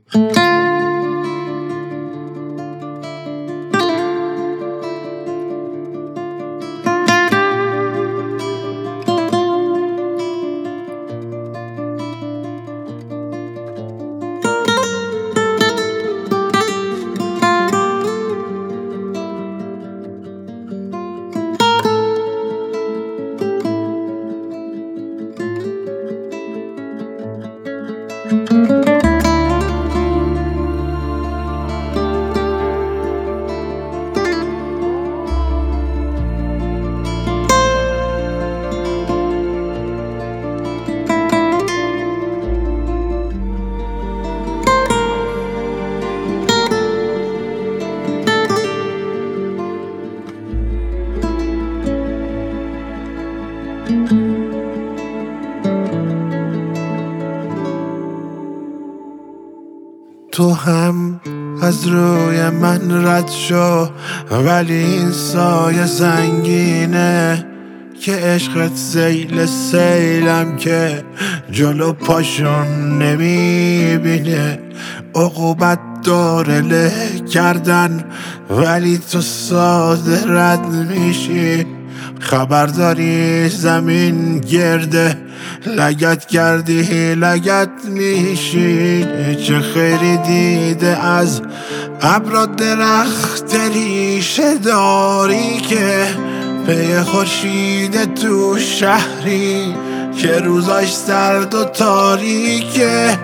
تو هم از روی من رد شو، ولی این سایه سنگینه که عشقت سیل سیلم که جلو پاشون نمیبینه. عقوبت داره له کردن ولی تو ساده رد میشی. خبر داری زمین گرده، لگت کردی لگت میشی. چه خیری دیده از ابر درخت ریشه داری که پی خورشید تو شهری که روزاش سرد و تاریکه.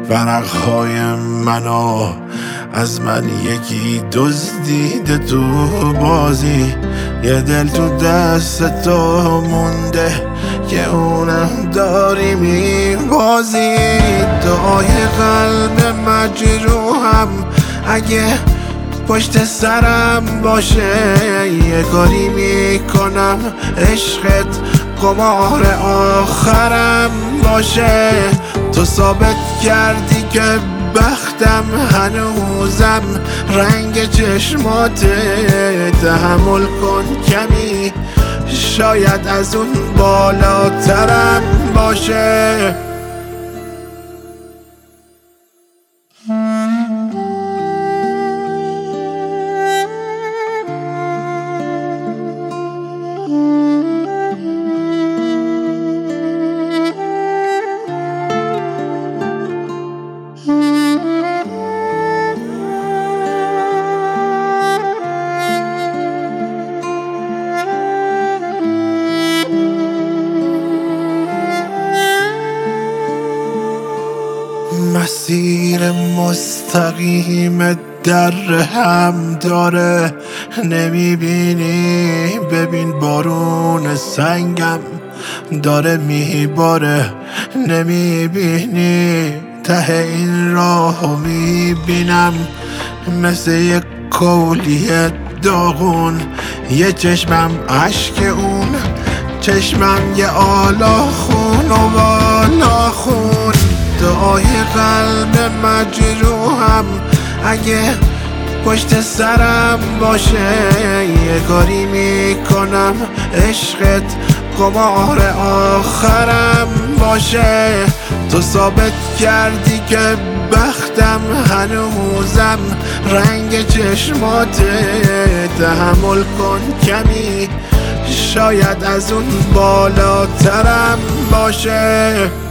ورقهای منو از من یکی دزدیده تو بازی، یه دل تو دست تو مونده که اونم داری میبازی. دعای قلب مجروحم اگه پشت سرم باشه، یه کاری میکنم عشقت قمار آخرم باشه. تو ثابت کردی که بختم هنوزم رنگ چشماته. تحمل کن کمی، شاید از اون بالاترم باشه. مسیر مستقیم در هم داره، نمیبینی؟ ببین بارون سنگم داره میباره، نمیبینی؟ ته این راهو میبینم مثل یک کولیه داغون. یه چشمم اشک اون، چشمم یه آلا خون و بالا خون. دعای قلب مجروحم اگه پشت سرم باشه، یه کاری میکنم عشقت قمار آخرم باشه. تو ثابت کردی که بختم هنوزم رنگ چشماته. تحمل کن کمی، شاید از اون بالاترم باشه.